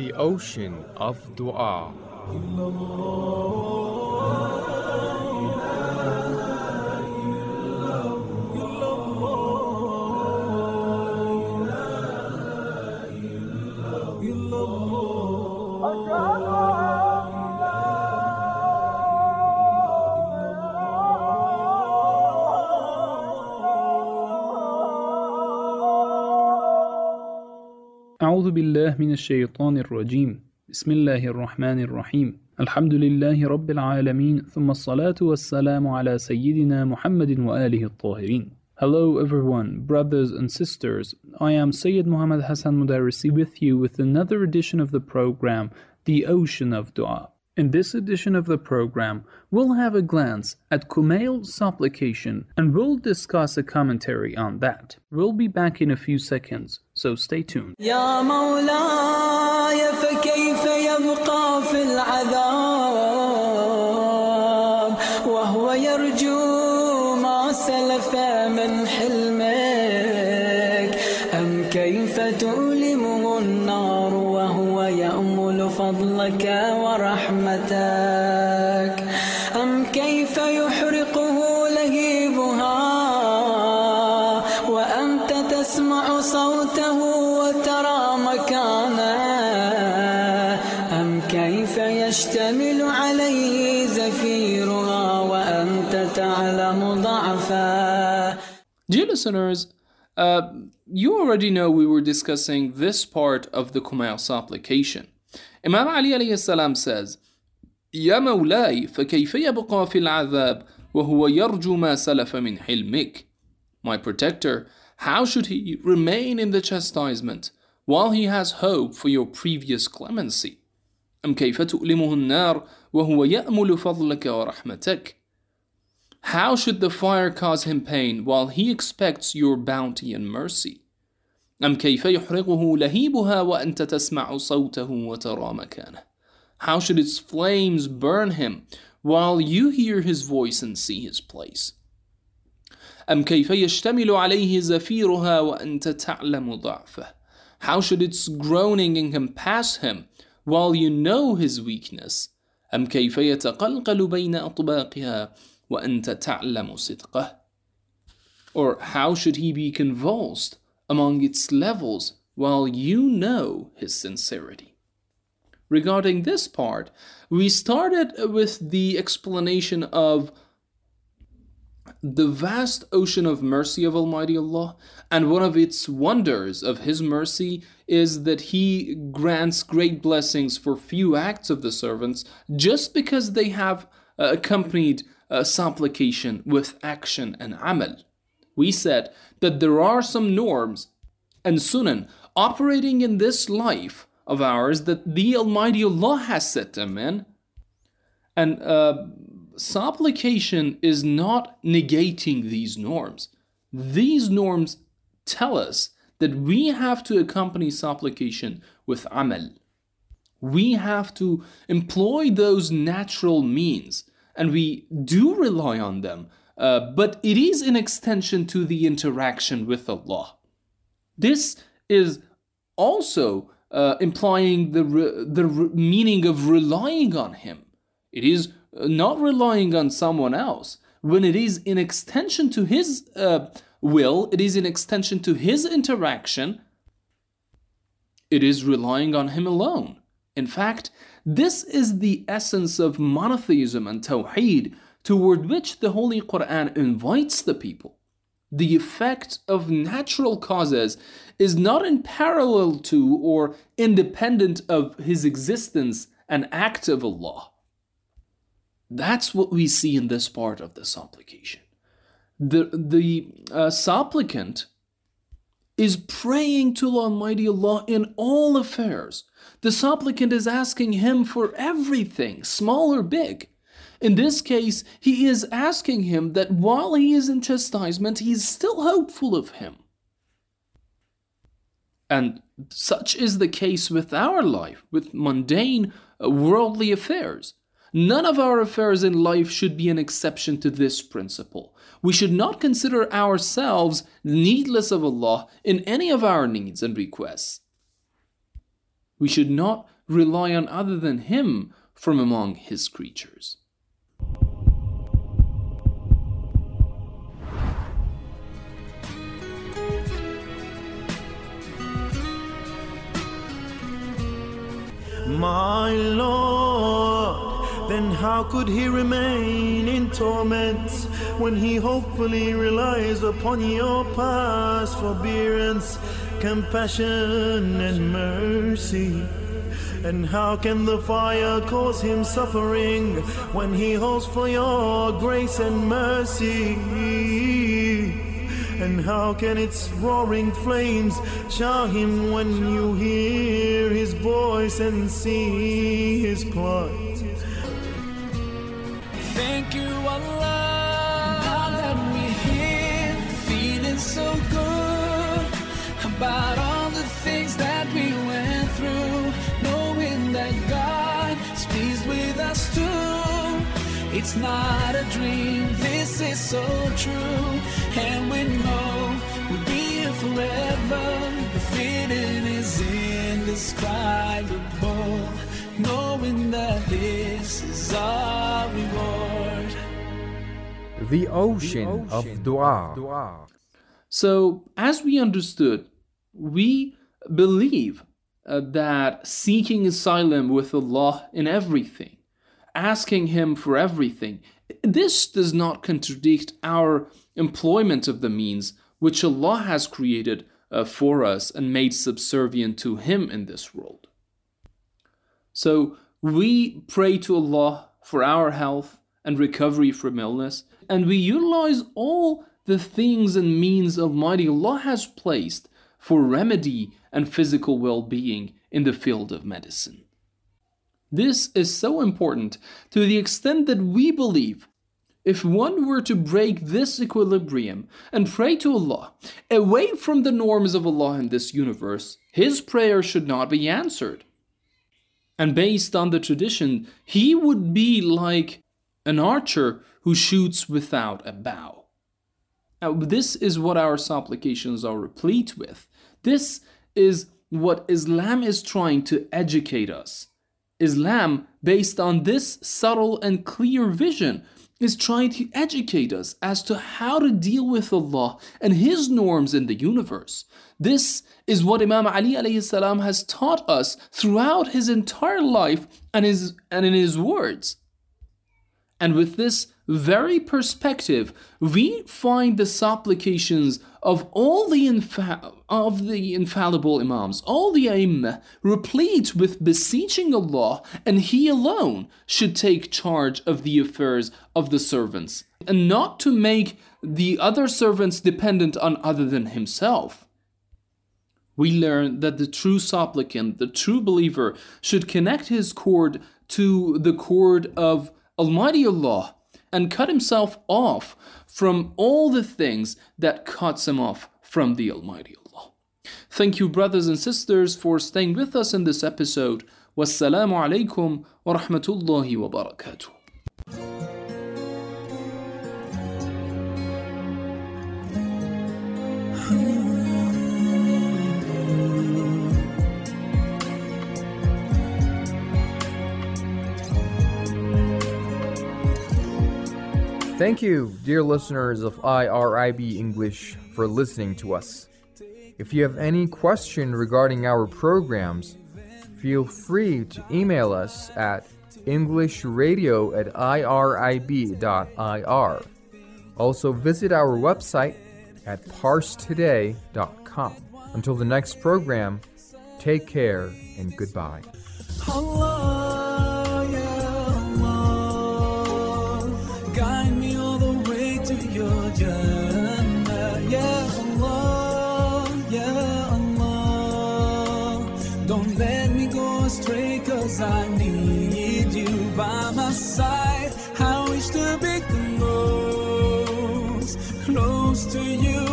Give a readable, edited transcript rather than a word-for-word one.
The ocean of dua. أعوذ بالله من الشيطان الرجيم بسم الله الرحمن الرحيم الحمد لله رب العالمين ثم الصلاة والسلام على سيدنا محمد وآله الطاهرين. Hello everyone, brothers and sisters. I am Sayyid Muhammad Hassan Mudarrisi with you with another edition of the program, The Ocean of Dua. In this edition of the program, we'll have a glance at Kumail's supplication and we'll discuss a commentary on that. We'll be back in a few seconds, so stay tuned. يا مولاي فكيف يبقى في العذاب وهو يرجو ما سلف من حلمك أم كيف تؤلمه النار وهو يأمل فضلك ورحمتك أم كيف يحرقه لهيبها وأنت تسمع صوته وترى مكانه أم كيف يشتمل عليه زفيرها وأنت تعلم ضعفه. Dear listeners, you already know we were discussing this part of the Kumail supplication. Imam Ali alayhi salam says, يا مولاي فكيف يبقى في العذاب وهو يرجو ما سلف من حلمك. My protector, how should he remain in the chastisement while he has hope for your previous clemency? أم كيف تؤلمه النار وهو يأمل فضلك ورحمتك. How should the fire cause him pain while he expects your bounty and mercy? أم كيف يحرقه لهيبها وأنت تسمع صوته وترى مكانه. How should its flames burn him while you hear his voice and see his place? أم كيف يشتمل عليه زفيرها وأنت تعلم ضعفه. How should its groaning encompass him while you know his weakness? أم كيف يتقلقل بين أطباقها وأنت تعلم صدقه. Or how should he be convulsed among its levels while you know his sincerity? Regarding this part, we started with the explanation of the vast ocean of mercy of Almighty Allah, and one of its wonders of His mercy is that He grants great blessings for few acts of the servants just because they have accompanied supplication with action and amal. We said that there are some norms and sunan operating in this life of ours that the Almighty Allah has set them in, and supplication is not negating these norms. These norms tell us that we have to accompany supplication with amal. We have to employ those natural means, and we do rely on them, but it is an extension to the interaction with Allah. This is also implying the meaning of relying on Him. It is not relying on someone else. When it is in extension to His will, it is in extension to His interaction, it is relying on Him alone. In fact, this is the essence of monotheism and tawheed toward which the Holy Quran invites the people. The effect of natural causes is not in parallel to or independent of His existence and act of Allah. That's what we see in this part of the supplication. The supplicant is praying to Almighty Allah in all affairs. The supplicant is asking Him for everything, small or big. In this case, he is asking Him that while he is in chastisement, he is still hopeful of Him. And such is the case with our life, with mundane, worldly affairs. None of our affairs in life should be an exception to this principle. We should not consider ourselves needless of Allah in any of our needs and requests. We should not rely on other than Him from among His creatures. My Lord, then how could he remain in torment when he hopefully relies upon your past forbearance, compassion and mercy? And how can the fire cause him suffering when he hopes for your grace and mercy? And how can its roaring flames shower him when you hear his voice and see his plight? Thank you, Allah. Now that we're here, feeling so good about all the things that we went through, knowing that God is pleased with us too. It's not a dream, this is so true, and we know we'll be here forever. The feeling is indescribable, knowing that this is our reward. The ocean of dua. So, as we understood, we believe that seeking asylum with Allah in everything, asking Him for everything, this does not contradict our employment of the means which Allah has created for us and made subservient to Him in this world. So we pray to Allah for our health and recovery from illness, and we utilize all the things and means Almighty Allah has placed for remedy and physical well-being in the field of medicine. This is so important to the extent that we believe if one were to break this equilibrium and pray to Allah away from the norms of Allah in this universe, his prayer should not be answered. And based on the tradition, he would be like an archer who shoots without a bow. Now, this is what our supplications are replete with. This is what Islam is trying to educate us. Islam, based on this subtle and clear vision, is trying to educate us as to how to deal with Allah and His norms in the universe. This is what Imam Ali alayhi salam has taught us throughout his entire life and in his words. And with this very perspective, we find the supplications of all the infallible Imams, all the A'immah, replete with beseeching Allah, and He alone should take charge of the affairs of the servants, and not to make the other servants dependent on other than Himself. We learn that the true supplicant, the true believer, should connect his cord to the cord of Almighty Allah and cut himself off from all the things that cuts him off from the Almighty Allah. Thank you, brothers and sisters, for staying with us in this episode. Wassalamu alaikum wa rahmatullahi wa barakatuh. Thank you, dear listeners of IRIB English, for listening to us. If you have any question regarding our programs, feel free to email us at englishradio@irib.ir. Also visit our website at parstoday.com. Until the next program, take care and goodbye. Allah, ya Allah, guide me all the way to your Jannah. Ya Allah, ya Allah, don't let me go astray, 'cause I need you by my side. I wish to be close to you.